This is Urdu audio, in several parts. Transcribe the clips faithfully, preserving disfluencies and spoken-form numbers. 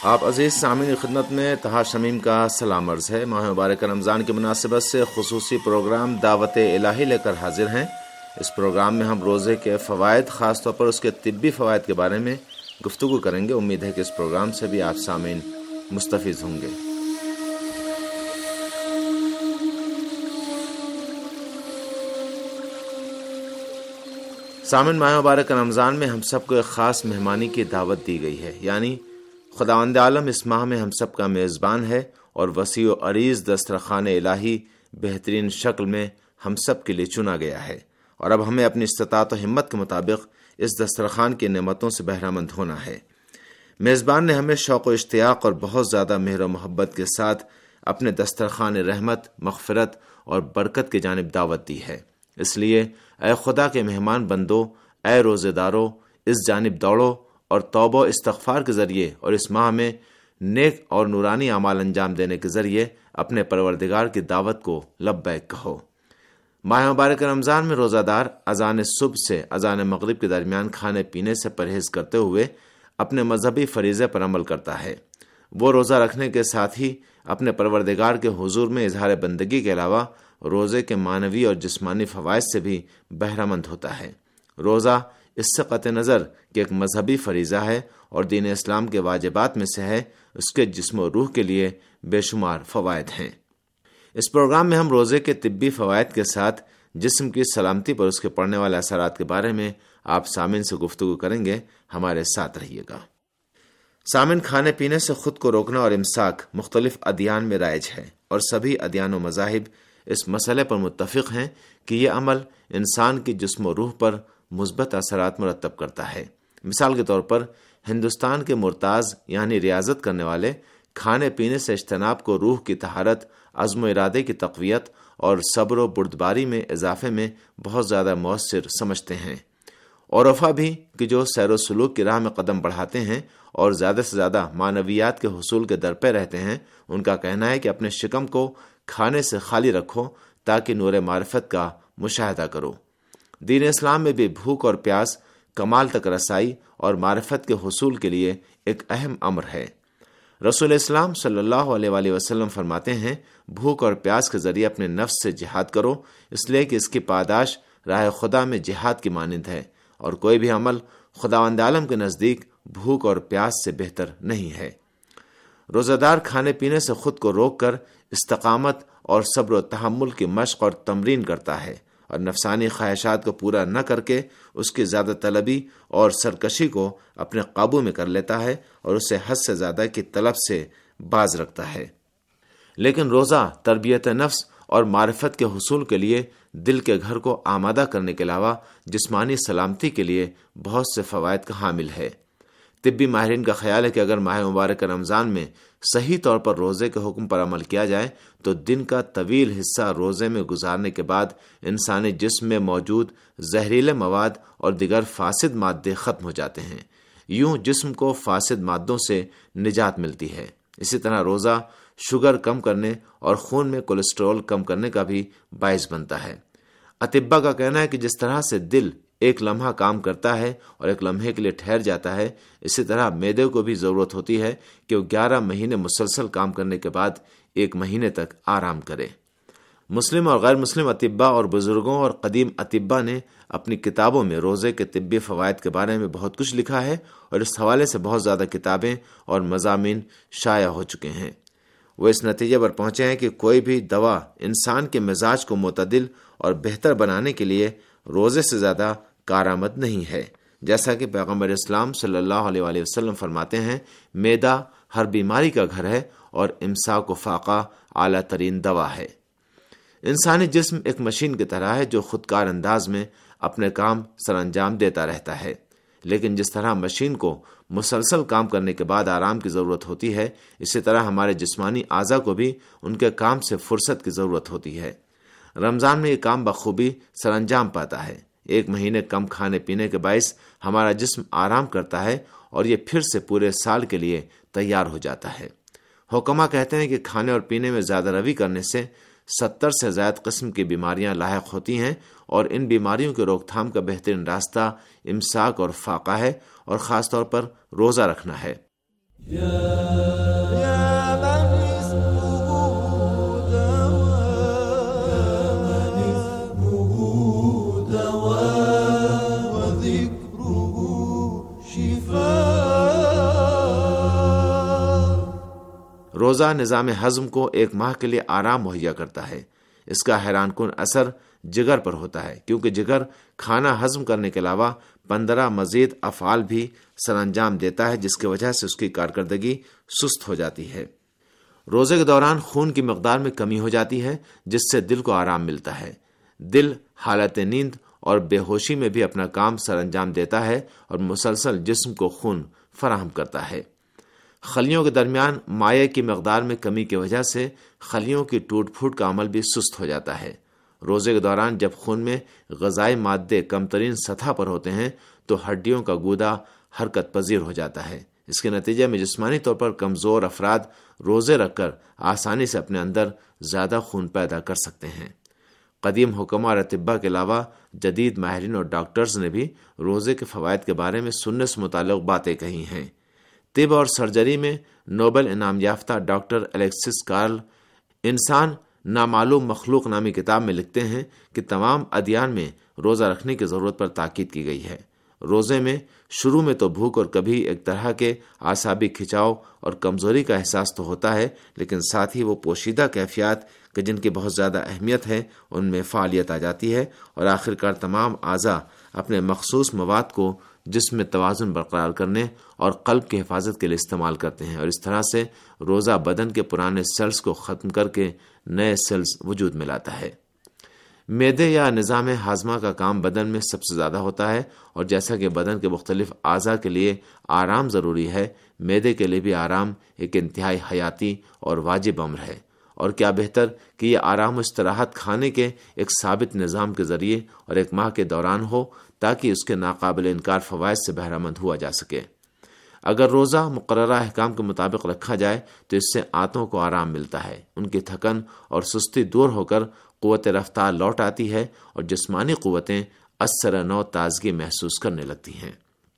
آپ عزیز سامعین کی خدمت میں طہا شمیم کا سلام عرض ہے۔ ماہ مبارک رمضان کی مناسبت سے خصوصی پروگرام دعوت الہی لے کر حاضر ہیں۔ اس پروگرام میں ہم روزے کے فوائد، خاص طور پر اس کے طبی فوائد کے بارے میں گفتگو کریں گے۔ امید ہے کہ اس پروگرام سے بھی آپ سامعین مستفیض ہوں گے۔ سامعین، ماہ مبارک رمضان میں ہم سب کو ایک خاص مہمانی کی دعوت دی گئی ہے، یعنی خداوند عالم اس ماہ میں ہم سب کا میزبان ہے اور وسیع و عریض دسترخوان الہی بہترین شکل میں ہم سب کے لیے چنا گیا ہے، اور اب ہمیں اپنی استطاعت و ہمت کے مطابق اس دسترخوان کی نعمتوں سے بہرہ مند ہونا ہے۔ میزبان نے ہمیں شوق و اشتیاق اور بہت زیادہ مہر و محبت کے ساتھ اپنے دسترخوان رحمت، مغفرت اور برکت کی جانب دعوت دی ہے۔ اس لیے اے خدا کے مہمان بندو، اے روزے دارو، اس جانب دوڑو اور توبہ و استغفار کے ذریعے اور اس ماہ میں نیک اور نورانی اعمال انجام دینے کے ذریعے اپنے پروردگار کی دعوت کو لبیک کہو۔ ماہ مبارک رمضان میں روزہ دار اذان صبح سے اذان مغرب کے درمیان کھانے پینے سے پرہیز کرتے ہوئے اپنے مذہبی فریضے پر عمل کرتا ہے۔ وہ روزہ رکھنے کے ساتھ ہی اپنے پروردگار کے حضور میں اظہار بندگی کے علاوہ روزے کے معنوی اور جسمانی فوائد سے بھی بہرہ مند ہوتا ہے۔ روزہ اس سے قطع نظر کہ ایک مذہبی فریضہ ہے اور دین اسلام کے واجبات میں سے ہے، اس کے جسم و روح کے لیے بے شمار فوائد ہیں۔ اس پروگرام میں ہم روزے کے طبی فوائد کے ساتھ جسم کی سلامتی پر اس کے پڑنے والے اثرات کے بارے میں آپ سامعین سے گفتگو کریں گے۔ ہمارے ساتھ رہیے گا۔ سامعین، کھانے پینے سے خود کو روکنا اور امساک مختلف ادیان میں رائج ہے، اور سبھی ادیان و مذاہب اس مسئلے پر متفق ہیں کہ یہ عمل انسان کی جسم و روح پر مثبت اثرات مرتب کرتا ہے۔ مثال کے طور پر ہندوستان کے مرتاز یعنی ریاضت کرنے والے کھانے پینے سے اجتناب کو روح کی طہارت، عزم و ارادے کی تقویت اور صبر و بردباری میں اضافے میں بہت زیادہ مؤثر سمجھتے ہیں۔ اور عرفا بھی کہ جو سیر و سلوک کی راہ میں قدم بڑھاتے ہیں اور زیادہ سے زیادہ معنویات کے حصول کے در پہ رہتے ہیں، ان کا کہنا ہے کہ اپنے شکم کو کھانے سے خالی رکھو تاکہ نور معرفت کا مشاہدہ کرو۔ دین اسلام میں بھی بھوک اور پیاس کمال تک رسائی اور معرفت کے حصول کے لیے ایک اہم امر ہے۔ رسول اسلام صلی اللہ علیہ وآلہ وسلم فرماتے ہیں، بھوک اور پیاس کے ذریعے اپنے نفس سے جہاد کرو، اس لیے کہ اس کی پاداش راہ خدا میں جہاد کی مانند ہے، اور کوئی بھی عمل خداوند عالم کے نزدیک بھوک اور پیاس سے بہتر نہیں ہے۔ روزہ دار کھانے پینے سے خود کو روک کر استقامت اور صبر و تحمل کی مشق اور تمرین کرتا ہے، اور نفسانی خواہشات کو پورا نہ کر کے اس کی زیادہ طلبی اور سرکشی کو اپنے قابو میں کر لیتا ہے اور اسے حد سے زیادہ کی طلب سے باز رکھتا ہے۔ لیکن روزہ تربیت نفس اور معرفت کے حصول کے لیے دل کے گھر کو آمادہ کرنے کے علاوہ جسمانی سلامتی کے لیے بہت سے فوائد کا حامل ہے۔ طبی ماہرین کا خیال ہے کہ اگر ماہ مبارک رمضان میں صحیح طور پر روزے کے حکم پر عمل کیا جائے تو دن کا طویل حصہ روزے میں گزارنے کے بعد انسانی جسم میں موجود زہریلے مواد اور دیگر فاسد مادے ختم ہو جاتے ہیں۔ یوں جسم کو فاسد مادوں سے نجات ملتی ہے۔ اسی طرح روزہ شوگر کم کرنے اور خون میں کولیسٹرول کم کرنے کا بھی باعث بنتا ہے۔ اطباء کا کہنا ہے کہ جس طرح سے دل ایک لمحہ کام کرتا ہے اور ایک لمحے کے لیے ٹھہر جاتا ہے، اسی طرح معدے کو بھی ضرورت ہوتی ہے کہ وہ گیارہ مہینے مسلسل کام کرنے کے بعد ایک مہینے تک آرام کرے۔ مسلم اور غیر مسلم اطباء اور بزرگوں اور قدیم اطباء نے اپنی کتابوں میں روزے کے طبی فوائد کے بارے میں بہت کچھ لکھا ہے، اور اس حوالے سے بہت زیادہ کتابیں اور مضامین شائع ہو چکے ہیں۔ وہ اس نتیجے پر پہنچے ہیں کہ کوئی بھی دوا انسان کے مزاج کو معتدل اور بہتر بنانے کے لیے روزے سے زیادہ کارآمد نہیں ہے۔ جیسا کہ پیغمبر اسلام صلی اللہ علیہ وآلہ وسلم فرماتے ہیں، معدہ ہر بیماری کا گھر ہے اور امساک و فاقہ اعلیٰ ترین دوا ہے۔ انسانی جسم ایک مشین کی طرح ہے جو خودکار انداز میں اپنے کام سر انجام دیتا رہتا ہے، لیکن جس طرح مشین کو مسلسل کام کرنے کے بعد آرام کی ضرورت ہوتی ہے، اسی طرح ہمارے جسمانی اعضاء کو بھی ان کے کام سے فرصت کی ضرورت ہوتی ہے۔ رمضان میں یہ کام بخوبی سر انجام پاتا ہے۔ ایک مہینے کم کھانے پینے کے باعث ہمارا جسم آرام کرتا ہے اور یہ پھر سے پورے سال کے لیے تیار ہو جاتا ہے۔ حکما کہتے ہیں کہ کھانے اور پینے میں زیادہ روی کرنے سے ستر سے زائد قسم کی بیماریاں لاحق ہوتی ہیں، اور ان بیماریوں کی روک تھام کا بہترین راستہ امساک اور فاقہ ہے، اور خاص طور پر روزہ رکھنا ہے۔ روزہ نظام ہضم کو ایک ماہ کے لیے آرام مہیا کرتا ہے۔ اس کا حیران کن اثر جگر پر ہوتا ہے، کیونکہ جگر کھانا ہضم کرنے کے علاوہ پندرہ مزید افعال بھی سر انجام دیتا ہے، جس کی وجہ سے اس کی کارکردگی سست ہو جاتی ہے۔ روزے کے دوران خون کی مقدار میں کمی ہو جاتی ہے، جس سے دل کو آرام ملتا ہے۔ دل حالت نیند اور بے ہوشی میں بھی اپنا کام سر انجام دیتا ہے اور مسلسل جسم کو خون فراہم کرتا ہے۔ خلیوں کے درمیان مائع کی مقدار میں کمی کی وجہ سے خلیوں کی ٹوٹ پھوٹ کا عمل بھی سست ہو جاتا ہے۔ روزے کے دوران جب خون میں غذائی مادے کم ترین سطح پر ہوتے ہیں تو ہڈیوں کا گودا حرکت پذیر ہو جاتا ہے۔ اس کے نتیجے میں جسمانی طور پر کمزور افراد روزے رکھ کر آسانی سے اپنے اندر زیادہ خون پیدا کر سکتے ہیں۔ قدیم حکماء اور اطباء کے علاوہ جدید ماہرین اور ڈاکٹرز نے بھی روزے کے فوائد کے بارے میں سننے سے متعلق باتیں کہی ہیں۔ طب اور سرجری میں نوبل انعام یافتہ ڈاکٹر الیکسس کارل انسان نامعلوم مخلوق نامی کتاب میں لکھتے ہیں کہ تمام ادیان میں روزہ رکھنے کی ضرورت پر تاکید کی گئی ہے۔ روزے میں شروع میں تو بھوک اور کبھی ایک طرح کے اعصابی کھچاؤ اور کمزوری کا احساس تو ہوتا ہے، لیکن ساتھ ہی وہ پوشیدہ کیفیات کہ جن کی بہت زیادہ اہمیت ہے ان میں فعالیت آ جاتی ہے، اور آخرکار تمام اعضاء اپنے مخصوص مواد کو جسم میں توازن برقرار کرنے اور قلب کی حفاظت کے لیے استعمال کرتے ہیں، اور اس طرح سے روزہ بدن کے پرانے سیلز کو ختم کر کے نئے سیلز وجود میں لاتا ہے۔ معدے یا نظام ہاضمہ کا کام بدن میں سب سے زیادہ ہوتا ہے، اور جیسا کہ بدن کے مختلف اعضاء کے لیے آرام ضروری ہے، معدے کے لیے بھی آرام ایک انتہائی حیاتی اور واجب امر ہے۔ اور کیا بہتر کہ یہ آرام و استراحت کھانے کے ایک ثابت نظام کے ذریعے اور ایک ماہ کے دوران ہو، تاکہ اس کے ناقابل انکار فوائد سے بہرہ مند ہوا جا سکے۔ اگر روزہ مقررہ احکام کے مطابق رکھا جائے تو اس سے آنتوں کو آرام ملتا ہے، ان کی تھکن اور سستی دور ہو کر قوت رفتار لوٹ آتی ہے، اور جسمانی قوتیں اثر نو تازگی محسوس کرنے لگتی ہیں۔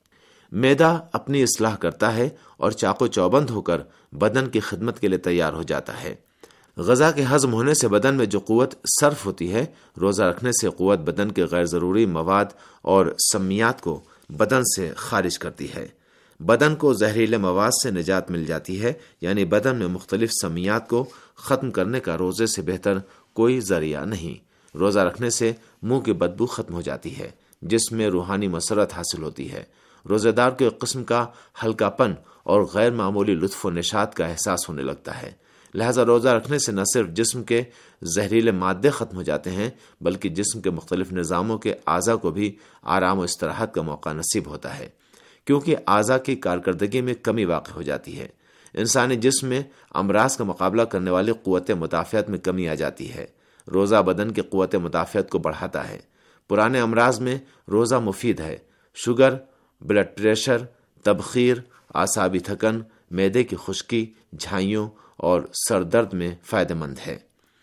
معدہ اپنی اصلاح کرتا ہے اور چاق و چوبند ہو کر بدن کی خدمت کے لیے تیار ہو جاتا ہے۔ غذا کے ہضم ہونے سے بدن میں جو قوت صرف ہوتی ہے، روزہ رکھنے سے قوت بدن کے غیر ضروری مواد اور سمیات کو بدن سے خارج کرتی ہے۔ بدن کو زہریلے مواد سے نجات مل جاتی ہے، یعنی بدن میں مختلف سمیات کو ختم کرنے کا روزے سے بہتر کوئی ذریعہ نہیں۔ روزہ رکھنے سے منہ کی بدبو ختم ہو جاتی ہے، جس میں روحانی مسرت حاصل ہوتی ہے۔ روزہ دار کو ایک قسم کا ہلکا پن اور غیر معمولی لطف و نشاط کا احساس ہونے لگتا ہے۔ لہذا روزہ رکھنے سے نہ صرف جسم کے زہریلے مادے ختم ہو جاتے ہیں، بلکہ جسم کے مختلف نظاموں کے اعضاء کو بھی آرام و استراحت کا موقع نصیب ہوتا ہے، کیونکہ اعضاء کی کارکردگی میں کمی واقع ہو جاتی ہے۔ انسانی جسم میں امراض کا مقابلہ کرنے والی قوت مدافعت میں کمی آ جاتی ہے۔ روزہ بدن کی قوت مدافعت کو بڑھاتا ہے۔ پرانے امراض میں روزہ مفید ہے۔ شوگر، بلڈ پریشر، تبخیر، اعصابی تھکن، معدے کی خشکی، جھائیوں اور سر درد میں فائدہ مند ہے۔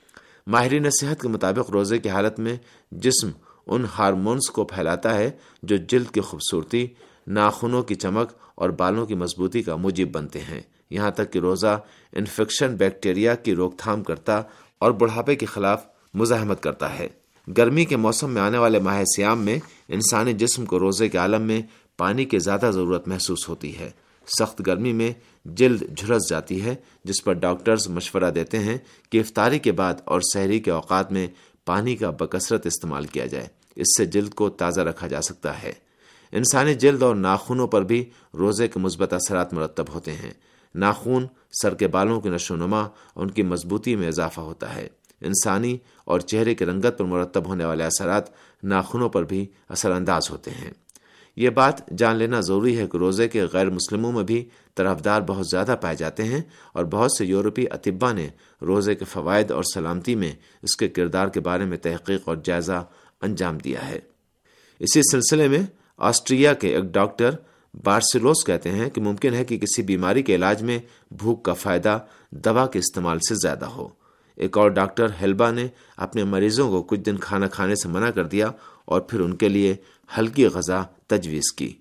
ماہرین صحت کے مطابق روزے کی حالت میں جسم ان ہارمونز کو پھیلاتا ہے جو جلد کی خوبصورتی، ناخنوں کی چمک اور بالوں کی مضبوطی کا موجب بنتے ہیں۔ یہاں تک کہ روزہ انفیکشن بیکٹیریا کی روک تھام کرتا اور بڑھاپے کے خلاف مزاحمت کرتا ہے۔ گرمی کے موسم میں آنے والے ماہ سیام میں انسانی جسم کو روزے کے عالم میں پانی کی زیادہ ضرورت محسوس ہوتی ہے۔ سخت گرمی میں جلد جھلس جاتی ہے، جس پر ڈاکٹرز مشورہ دیتے ہیں کہ افطاری کے بعد اور سحری کے اوقات میں پانی کا بکثرت استعمال کیا جائے۔ اس سے جلد کو تازہ رکھا جا سکتا ہے۔ انسانی جلد اور ناخنوں پر بھی روزے کے مثبت اثرات مرتب ہوتے ہیں۔ ناخن سر کے بالوں کی نشو و نما اور ان کی مضبوطی میں اضافہ ہوتا ہے۔ انسانی اور چہرے کی رنگت پر مرتب ہونے والے اثرات ناخنوں پر بھی اثر انداز ہوتے ہیں۔ یہ بات جان لینا ضروری ہے کہ روزے کے غیر مسلموں میں بھی طرفدار بہت زیادہ پائے جاتے ہیں، اور بہت سے یورپی اطباء نے روزے کے فوائد اور سلامتی میں اس کے کردار کے بارے میں تحقیق اور جائزہ انجام دیا ہے۔ اسی سلسلے میں آسٹریا کے ایک ڈاکٹر بارسلوس کہتے ہیں کہ ممکن ہے کہ کسی بیماری کے علاج میں بھوک کا فائدہ دوا کے استعمال سے زیادہ ہو۔ ایک اور ڈاکٹر ہیلبا نے اپنے مریضوں کو کچھ دن کھانا کھانے سے منع کر دیا اور پھر ان کے لیے ہلکی غذا تجویز کی۔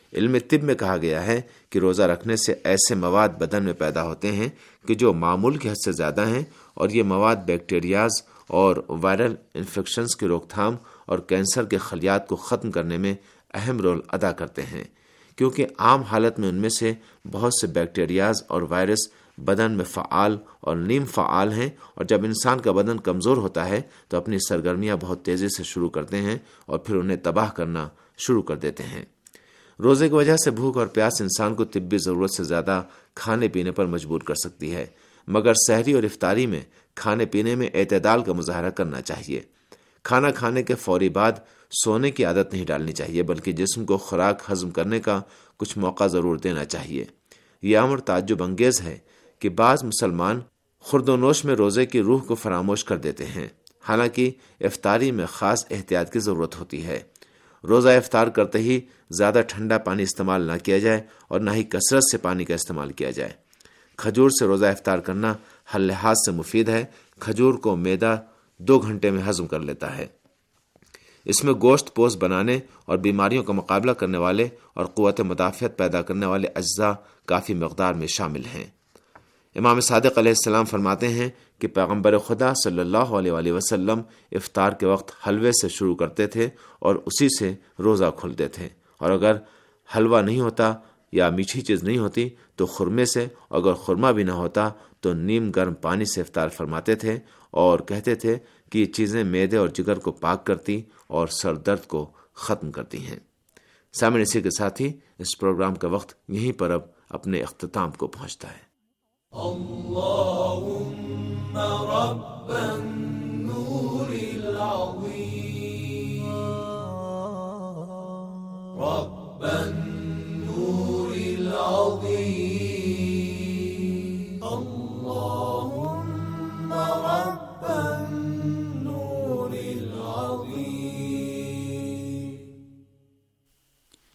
علم طب میں کہا گیا ہے کہ روزہ رکھنے سے ایسے مواد بدن میں پیدا ہوتے ہیں کہ جو معمول کی حد سے زیادہ ہیں، اور یہ مواد بیکٹیریاز اور وائرل انفیکشنز کی روک تھام اور کینسر کے خلیات کو ختم کرنے میں اہم رول ادا کرتے ہیں، کیونکہ عام حالت میں ان میں سے بہت سے بیکٹیریاز اور وائرس بدن میں فعال اور نیم فعال ہیں، اور جب انسان کا بدن کمزور ہوتا ہے تو اپنی سرگرمیاں بہت تیزی سے شروع کرتے ہیں اور پھر انہیں تباہ کرنا شروع کر دیتے ہیں۔ روزے کی وجہ سے بھوک اور پیاس انسان کو طبی ضرورت سے زیادہ کھانے پینے پر مجبور کر سکتی ہے، مگر سحری اور افطاری میں کھانے پینے میں اعتدال کا مظاہرہ کرنا چاہیے۔ کھانا کھانے کے فوری بعد سونے کی عادت نہیں ڈالنی چاہیے، بلکہ جسم کو خوراک ہضم کرنے کا کچھ موقع ضرور دینا چاہیے۔ یہ امر تعجب انگیز ہے کہ بعض مسلمان خورد و نوش میں روزے کی روح کو فراموش کر دیتے ہیں، حالانکہ افطاری میں خاص احتیاط کی ضرورت ہوتی ہے۔ روزہ افطار کرتے ہی زیادہ ٹھنڈا پانی استعمال نہ کیا جائے اور نہ ہی کثرت سے پانی کا استعمال کیا جائے۔ کھجور سے روزہ افطار کرنا ہر لحاظ سے مفید ہے۔ کھجور کو معدہ دو گھنٹے میں ہضم کر لیتا ہے۔ اس میں گوشت پوش بنانے اور بیماریوں کا مقابلہ کرنے والے اور قوت مدافعت پیدا کرنے والے اجزاء کافی مقدار میں شامل ہیں۔ امام صادق علیہ السلام فرماتے ہیں کہ پیغمبر خدا صلی اللہ علیہ وآلہ وسلم افطار کے وقت حلوے سے شروع کرتے تھے اور اسی سے روزہ کھولتے تھے، اور اگر حلوہ نہیں ہوتا یا میٹھی چیز نہیں ہوتی تو خرمے سے، اور اگر خرما بھی نہ ہوتا تو نیم گرم پانی سے افطار فرماتے تھے، اور کہتے تھے کہ یہ چیزیں معدے اور جگر کو پاک کرتی اور سر درد کو ختم کرتی ہیں۔ سامعین، اسی کے ساتھ ہی اس پروگرام کا وقت یہیں پر اب اپنے اختتام کو پہنچتا ہے۔ اللهم ربنا